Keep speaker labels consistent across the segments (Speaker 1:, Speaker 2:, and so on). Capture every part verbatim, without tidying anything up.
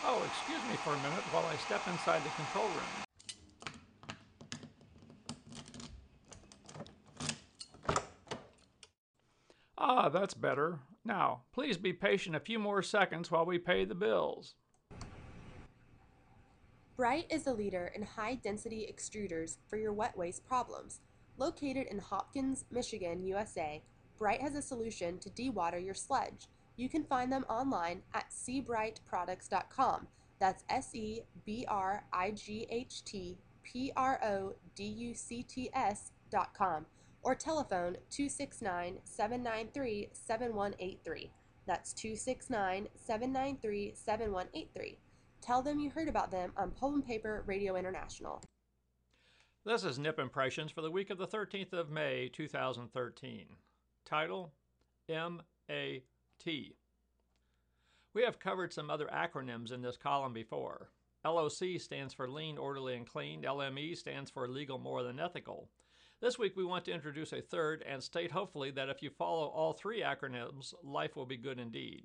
Speaker 1: Oh, excuse me for a minute while I step inside the control room. Ah, that's better. Now, please be patient a few more seconds while we pay the bills.
Speaker 2: Bright is a leader in high-density extruders for your wet waste problems. Located in Hopkins, Michigan, U S A, Bright has a solution to dewater your sludge. You can find them online at sebright products dot com. That's S E B R I G H T P R O D U C T S dot com or telephone two six nine, seven nine three, seven one eight three. That's two six nine, seven nine three, seven one eight three. Tell them you heard about them on Pulp and Paper Radio International.
Speaker 1: This is Nip Impressions for the week of the thirteenth of May, two thousand thirteen. Title, M A T. We have covered some other acronyms in this column before. L O C stands for Lean, Orderly, and Clean. L M E stands for Legal, More Than Ethical. This week we want to introduce a third and state hopefully that if you follow all three acronyms, life will be good indeed.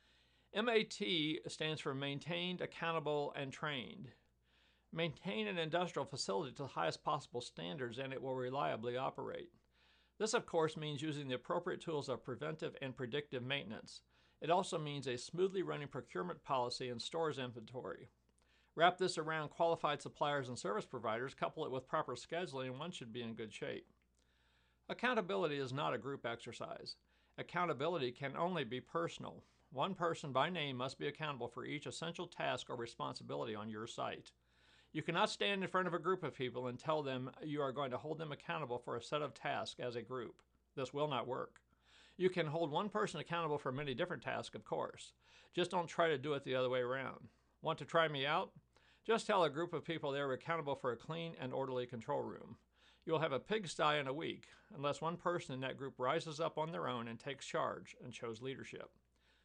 Speaker 1: M A T stands for Maintained, Accountable, and Trained. Maintain an industrial facility to the highest possible standards and it will reliably operate. This, of course, means using the appropriate tools of preventive and predictive maintenance. It also means a smoothly running procurement policy and stores inventory. Wrap this around qualified suppliers and service providers, couple it with proper scheduling, and one should be in good shape. Accountability is not a group exercise. Accountability can only be personal. One person by name must be accountable for each essential task or responsibility on your site. You cannot stand in front of a group of people and tell them you are going to hold them accountable for a set of tasks as a group. This will not work. You can hold one person accountable for many different tasks, of course. Just don't try to do it the other way around. Want to try me out? Just tell a group of people they are accountable for a clean and orderly control room. You'll have a pigsty in a week, unless one person in that group rises up on their own and takes charge and shows leadership.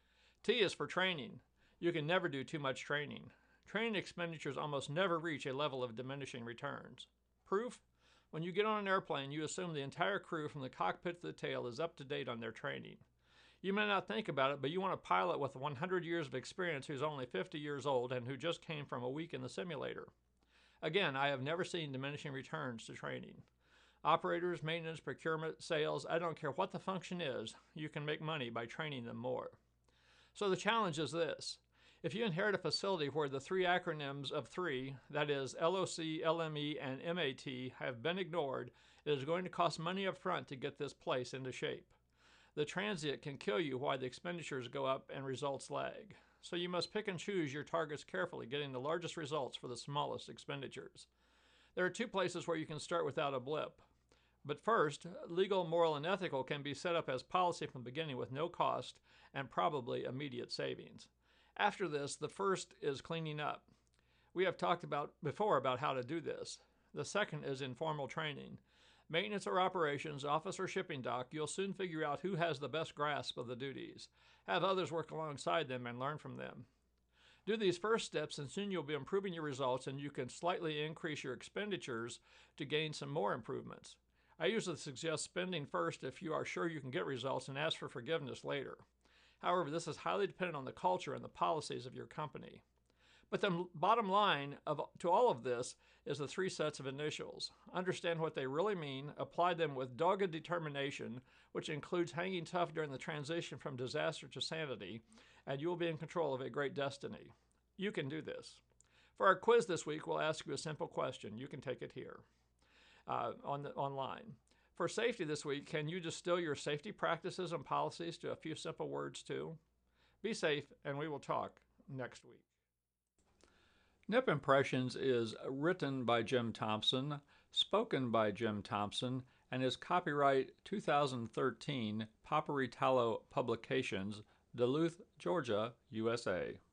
Speaker 1: T is for training. You can never do too much training. Training expenditures almost never reach a level of diminishing returns. Proof? When you get on an airplane, you assume the entire crew from the cockpit to the tail is up to date on their training. You may not think about it, but you want a pilot with one hundred years of experience who's only fifty years old and who just came from a week in the simulator. Again, I have never seen diminishing returns to training. Operators, maintenance, procurement, sales, I don't care what the function is, you can make money by training them more. So the challenge is this. If you inherit a facility where the three acronyms of three, that is L O C, L M E, and M A T, have been ignored, it is going to cost money up front to get this place into shape. The transient can kill you while the expenditures go up and results lag. So you must pick and choose your targets carefully, getting the largest results for the smallest expenditures. There are two places where you can start without a blip. But first, legal, moral, and ethical can be set up as policy from the beginning with no cost and probably immediate savings. After this, the first is cleaning up. We have talked about before about how to do this. The second is informal training. Maintenance or operations, office or shipping dock, you'll soon figure out who has the best grasp of the duties. Have others work alongside them and learn from them. Do these first steps and soon you'll be improving your results and you can slightly increase your expenditures to gain some more improvements. I usually suggest spending first if you are sure you can get results and ask for forgiveness later. However, this is highly dependent on the culture and the policies of your company. But the bottom line of, to all of this is the three sets of initials. Understand what they really mean, apply them with dogged determination, which includes hanging tough during the transition from disaster to sanity, and you will be in control of a great destiny. You can do this. For our quiz this week, we'll ask you a simple question. You can take it here uh, on the, online. For safety this week, can you distill your safety practices and policies to a few simple words too? Be safe, and we will talk next week. Nip Impressions is written by Jim Thompson, spoken by Jim Thompson, and is copyright two thousand thirteen Paperitalo Publications, Duluth, Georgia, U S A.